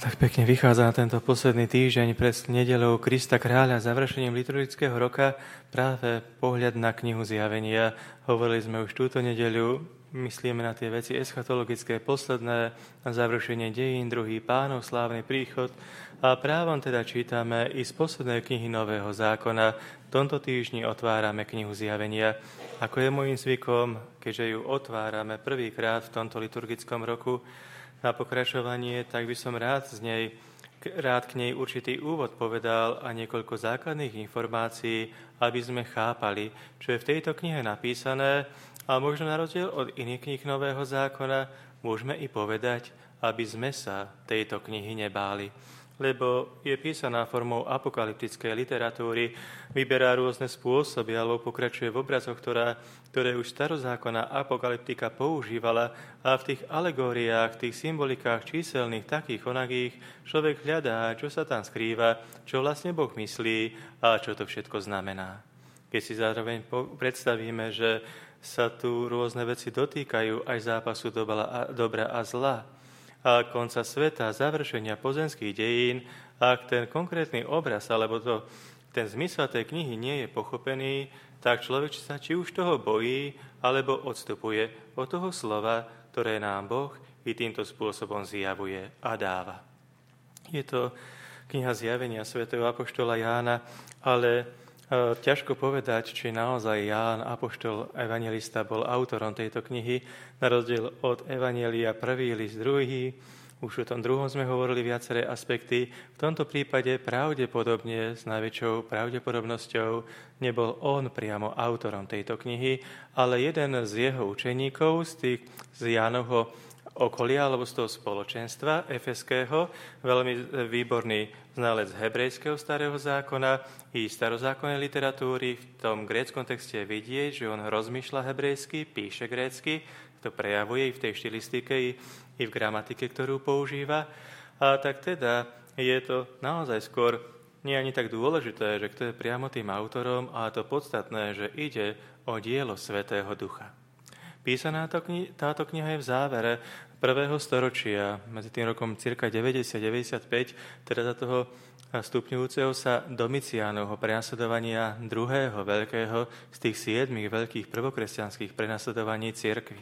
Tak pekne vychádza na tento posledný týždeň pred nedeľou Krista kráľa završením liturgického roka práve pohľad na knihu Zjavenia. Hovorili sme už túto nedeľu, myslíme na tie veci eschatologické, posledné, na završenie dejín, druhý Pánov slávny príchod a právom teda čítame i z poslednej knihy Nového zákona. V tomto týždni otvárame knihu Zjavenia. Ako je môjim zvykom, keďže ju otvárame prvýkrát v tomto liturgickom roku, na pokračovanie, tak by som rád k nej určitý úvod povedal a niekoľko základných informácií, aby sme chápali, čo je v tejto knihe napísané a možno na rozdiel od iných kníh Nového zákona môžeme i povedať, aby sme sa tejto knihy nebáli. Lebo je písaná formou apokalyptickej literatúry, vyberá rôzne spôsoby alebo pokračuje v obrazoch, ktoré už starozákonná apokalyptika používala a v tých alegóriách, tých symbolikách číselných, takých onakých, človek hľadá, čo sa tam skrýva, čo vlastne Boh myslí a čo to všetko znamená. Keď si zároveň predstavíme, že sa tu rôzne veci dotýkajú aj zápasu dobra a zla, a konca sveta, završenia pozemských dejín, ak ten konkrétny obraz alebo ten zmysel tej knihy nie je pochopený, tak človek sa či už toho bojí, alebo odstupuje od toho slova, ktoré nám Boh i týmto spôsobom zjavuje a dáva. Je to kniha Zjavenia svätého apoštola Jána, ale ťažko povedať, či naozaj Ján, apoštol evanjelista, bol autorom tejto knihy, na rozdiel od Evanjelia 1. list 2. Už o tom druhom sme hovorili viaceré aspekty. V tomto prípade pravdepodobne, s najväčšou pravdepodobnosťou, nebol on priamo autorom tejto knihy, ale jeden z jeho učeníkov, z Jánovho okolia, alebo z toho spoločenstva efeského, veľmi výborný znalec hebrejského starého zákona i starozákonnej literatúry. V tom gréckom texte je vidieť, že on rozmýšľa hebrejsky, píše grécky, to prejavuje i v tej štilistike, i v gramatike, ktorú používa. A tak teda je to naozaj skôr nie ani tak dôležité, že kto je priamo tým autorom, a to podstatné, že ide o dielo Svätého Ducha. Písaná táto kniha je v závere 1. storočia, medzi tým rokom cirka 90-95, teda za toho stupňujúceho sa Domiciánovho prenasledovania druhého veľkého z tých 7 veľkých prvokresťanských prenasledovaní cirkvi.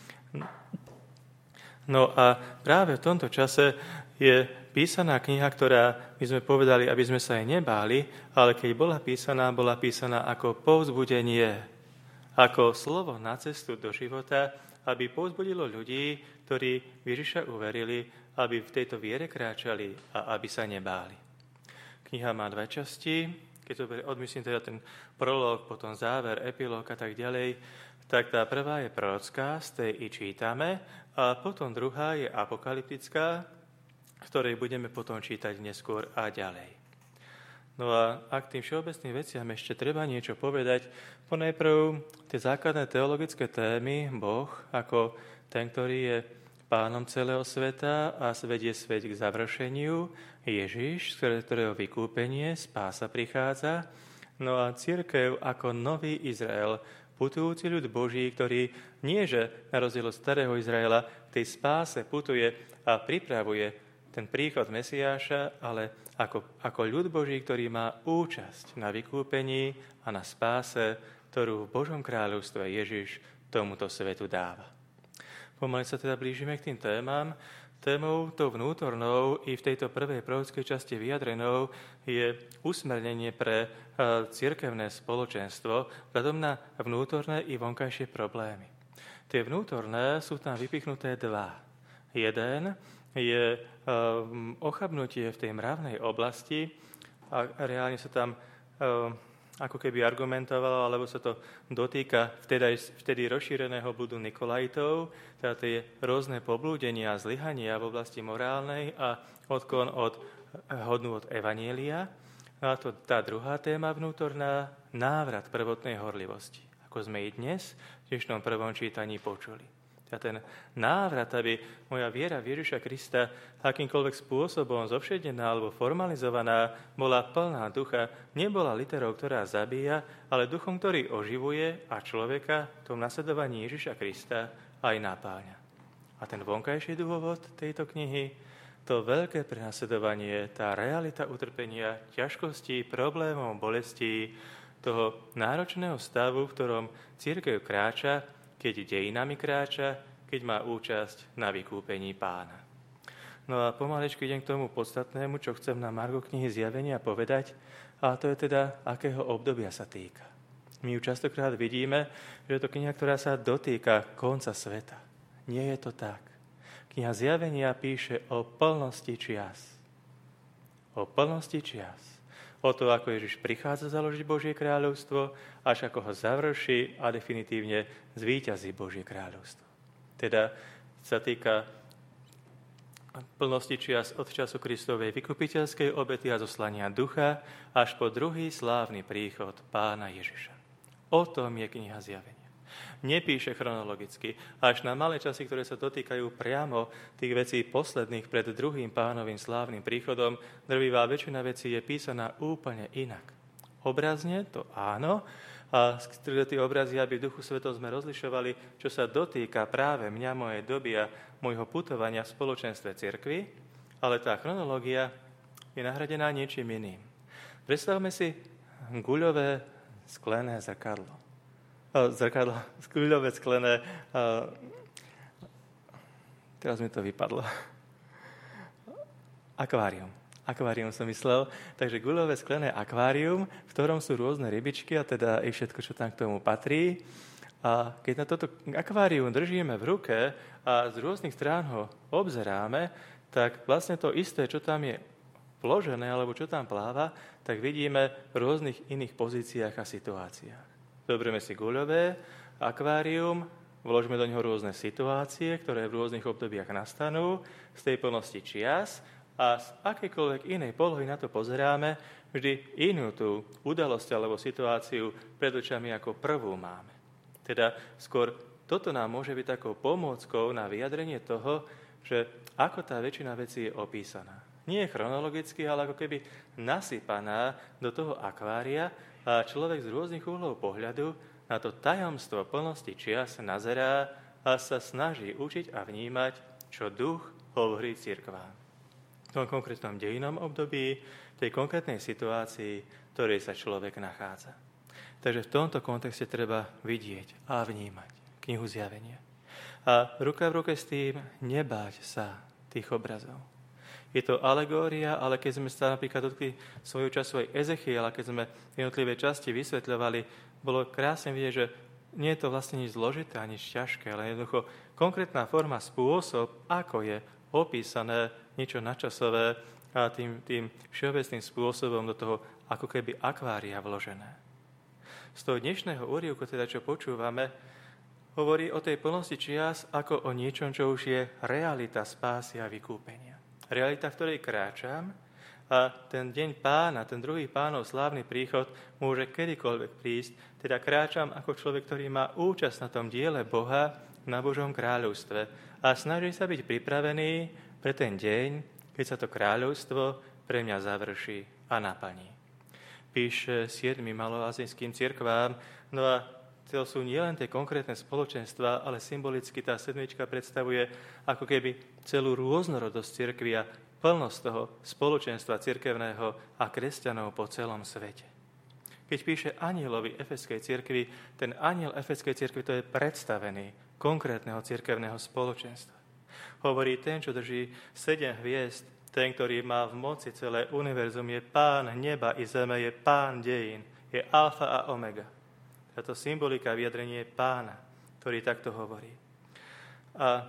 No a práve v tomto čase je písaná kniha, ktorá, my sme povedali, aby sme sa jej nebáli, ale keď bola písaná ako povzbudenie, ako slovo na cestu do života, aby povzbudilo ľudí, ktorí Ježiša uverili, aby v tejto viere kráčali a aby sa nebáli. Kniha má 2 časti, keď to odmyslím teda ten prolog, potom záver, epilóg a tak ďalej, tak tá prvá je prorocká, z tej i čítame, a potom druhá je apokalyptická, z ktorej budeme potom čítať neskôr a ďalej. No a ak tým všeobecným veciam ešte treba niečo povedať, ponajprv tie základné teologické témy, Boh ako ten, ktorý je pánom celého sveta a vedie svet k završeniu, Ježiš, z ktorého vykúpenie, spása prichádza, no a cirkev ako nový Izrael, putujúci ľud Boží, ktorý nie že na rozdiel od starého Izraela v tej spáse putuje a pripravuje ten príchod Mesiáša, ale ako ľud Boží, ktorý má účasť na vykúpení a na spáse, ktorú v Božom kráľovstve Ježiš tomuto svetu dáva. Pomaly sa teda blížime k tým témam. Témou tou vnútornou i v tejto prvej prorockej časti vyjadrenou je usmernenie pre cirkevné spoločenstvo vzhľadom na vnútorné i vonkajšie problémy. Tie vnútorné sú tam vypichnuté 2. Jeden je ochabnutie v tej mravnej oblasti a reálne sa tam ako keby argumentovalo, alebo sa to dotýka vtedy rozšíreného bludu Nikolajtov, teda tie rôzne poblúdenia a zlyhania v oblasti morálnej a odklon od hodnôt evanjelia. A to tá druhá téma vnútorná, návrat prvotnej horlivosti, ako sme i dnes v dnešnom prvom čítaní počuli. A ten návrat, aby moja viera v Ježiša Krista akýmkoľvek spôsobom zovšednená alebo formalizovaná bola plná ducha, nebola literou, ktorá zabíja, ale duchom, ktorý oživuje a človeka v tom nasledovaní Ježiša Krista aj napáľa. A ten vonkajší dôvod tejto knihy, to veľké prenasledovanie, tá realita utrpenia, ťažkostí, problémov, bolestí, toho náročného stavu, v ktorom cirkev kráča, keď dejinami kráča, keď má účasť na vykúpení Pána. No a pomalečky idem k tomu podstatnému, čo chcem na margo knihy Zjavenia povedať, a to je teda, akého obdobia sa týka. My ju častokrát vidíme, že je to kniha, ktorá sa dotýka konca sveta. Nie je to tak. Kniha Zjavenia píše o plnosti čias. O plnosti čias. O to, ako Ježiš prichádza založiť Božie kráľovstvo, až ako ho završí a definitívne zvíťazí Božie kráľovstvo. Teda sa týka plnosti čias od času Kristovej vykupiteľskej obety a zoslania ducha až po druhý slávny príchod Pána Ježiša. O tom je kniha Zjavenia. Nepíše chronologicky, až na malé časy, ktoré sa dotýkajú priamo tých vecí posledných pred druhým Pánovým slávnym príchodom, drvivá väčšina vecí je písaná úplne inak. Obrazne to áno, a skrze tie obrazy, aby v Duchu Svetom sme rozlišovali, čo sa dotýka práve mňa, mojej doby a môjho putovania v spoločenstve cirkvi, ale tá chronológia je nahradená niečím iným. Predstavme si guľové sklené zrkadlo. Guľové sklené... Teraz mi to vypadlo. Akvárium som myslel. Takže guľové sklené akvárium, v ktorom sú rôzne rybičky a teda i všetko, čo tam k tomu patrí. A keď na toto akvárium držíme v ruke a z rôznych strán ho obzeráme, tak vlastne to isté, čo tam je vložené alebo čo tam pláva, tak vidíme v rôznych iných pozíciách a situáciách. Zoberieme si guľové akvárium, vložíme do neho rôzne situácie, ktoré v rôznych obdobiach nastanú, z tej plnosti čias a z akejkoľvek inej polohy na to pozeráme, vždy inú tú udalosť alebo situáciu pred očami ako prvú máme. Teda skôr toto nám môže byť takou pomôckou na vyjadrenie toho, že ako tá väčšina vecí je opísaná. Nie chronologicky, ale ako keby nasypaná do toho akvária a človek z rôznych uhlov pohľadu na to tajomstvo plnosti čias nazerá a sa snaží učiť a vnímať, čo duch hovorí cirkvám. V tom konkrétnom dejinnom období, tej konkrétnej situácii, v ktorej sa človek nachádza. Takže v tomto kontexte treba vidieť a vnímať knihu Zjavenia. A ruka v ruke s tým nebáť sa tých obrazov. Je to alegória, ale keď sme sa napríklad dotkli svojho času aj Ezechiela, keď sme jednotlivé časti vysvetľovali, bolo krásne vidieť, že nie je to vlastne nič zložité a nič ťažké, ale jednoducho konkrétna forma, spôsob, ako je opísané niečo nadčasové a tým všeobecným spôsobom do toho ako keby akvária vložené. Z toho dnešného úryvku, teda čo počúvame, hovorí o tej plnosti čias ako o niečom, čo už je realita spásy a vykúpenia. Realita, v ktorej kráčam a ten deň Pána, ten druhý Pánov slávny príchod môže kedykoľvek prísť. Teda kráčam ako človek, ktorý má účasť na tom diele Boha na Božom kráľovstve a snaží sa byť pripravený pre ten deň, keď sa to kráľovstvo pre mňa završí a naplní. Píše 7 maloazijským cirkvám, no a to sú nielen tie konkrétne spoločenstva, ale symbolicky tá sedmička predstavuje ako keby celú rôznorodosť cirkvi a plnosť toho spoločenstva cirkevného a kresťanov po celom svete. Keď píše anjelovi Efeskej cirkvi, ten anjel Efeskej cirkvi to je predstavený konkrétneho cirkevného spoločenstva. Hovorí ten, čo drží 7 hviezd, ten, ktorý má v moci celé univerzum, je Pán neba i zeme, je Pán dejín, je alfa a omega. Táto symbolika vyjadrenie Pána, ktorý takto hovorí. A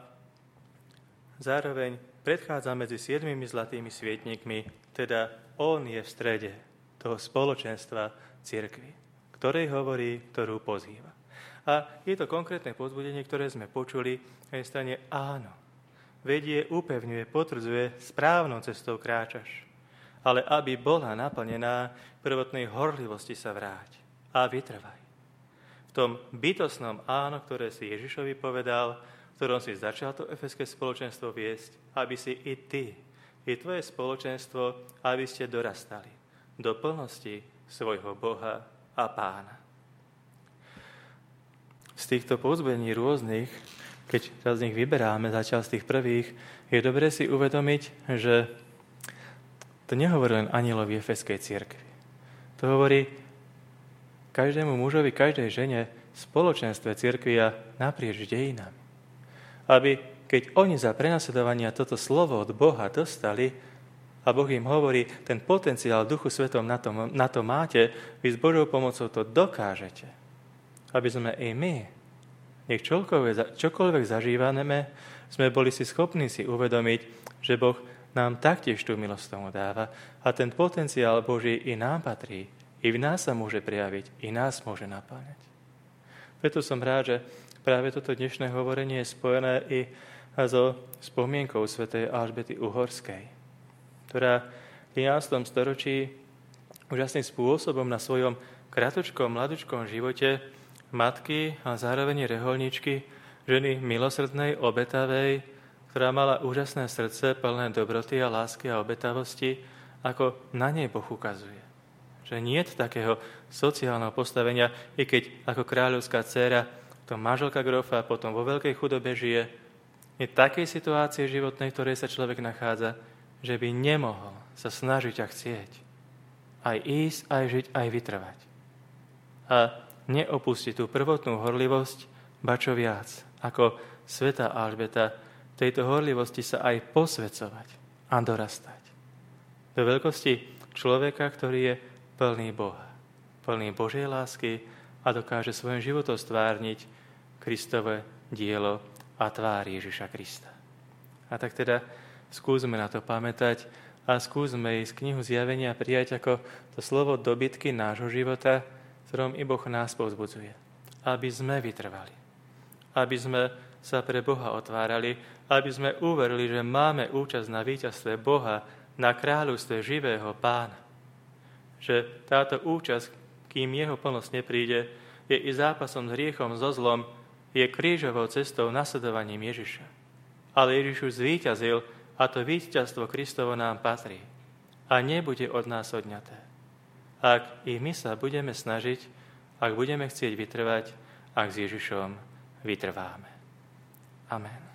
zároveň predchádza medzi 7 zlatými svietnikmi, teda on je v strede toho spoločenstva cirkvi, ktorej hovorí, ktorú pozýva. A je to konkrétne povzbudenie, ktoré sme počuli, na strane áno. Vedie, upevňuje, potvrdzuje, správnou cestou kráčaš. Ale aby bola naplnená, prvotnej horlivosti sa vráť a vytrvaj. V tom bytostnom áno, ktoré si Ježišovi povedal, v ktorom si začal to efeské spoločenstvo viesť, aby si i ty, i tvoje spoločenstvo, aby ste dorastali do plnosti svojho Boha a Pána. Z týchto povzbudení rôznych keď sa z nich vyberáme, zatiaľ z tých prvých, je dobré si uvedomiť, že to nehovorí len anielov v Efeskej cirkvi. To hovorí každému mužovi, každej žene v spoločenstve cirkvi a naprieč dejinami. Aby, keď oni za prenasledovania toto slovo od Boha dostali a Boh im hovorí, ten potenciál v Duchu Svetom na to máte, vy s Božou pomocou to dokážete. Aby sme i my, nech čokoľvek zažívame, sme boli si schopní si uvedomiť, že Boh nám taktiež tú milosť tomu dáva a ten potenciál Boží i nám patrí, i v nás sa môže prejaviť, i nás môže napáňať. Preto som rád, že práve toto dnešné hovorenie je spojené i so spomienkou svätej Alžbety Uhorskej, ktorá v 11. storočí úžasným spôsobom na svojom kratučkom, mladučkom živote matky a zároveň reholníčky, ženy milosrdnej, obetavej, ktorá mala úžasné srdce, plné dobroty a lásky a obetavosti, ako na nej Boh ukazuje. Že niet takého sociálneho postavenia, i keď ako kráľovská dcéra, to manželka grofa, potom vo veľkej chudobe žije, je takej situácie životnej, ktorej sa človek nachádza, že by nemohol sa snažiť a chcieť aj ísť, aj žiť, aj vytrvať. A neopustiť tú prvotnú horlivosť, ba čo viac, ako svätá Alžbeta, tejto horlivosti sa aj posvecovať a dorastať. Do veľkosti človeka, ktorý je plný Boha, plný Božej lásky a dokáže svojim životom stvárniť Kristové dielo a tvár Ježiša Krista. A tak teda skúsme na to pamätať a skúsme ísť knihu Zjavenia prijať ako to slovo dobytky nášho života, ktorom i Boh nás povzbudzuje. Aby sme vytrvali. Aby sme sa pre Boha otvárali, aby sme uverili, že máme účasť na víťazstve Boha, na kráľovstve živého Pána. Že táto účasť, kým jeho plnosť nepríde, je i zápasom s hriechom, so zlom, je krížovou cestou nasledovaním Ježiša. Ale Ježiš už zvíťazil a to víťazstvo Kristovo nám patrí. A nebude od nás odňaté. Ak i my sa budeme snažiť, ak budeme chcieť vytrvať, ak s Ježišom vytrváme. Amen.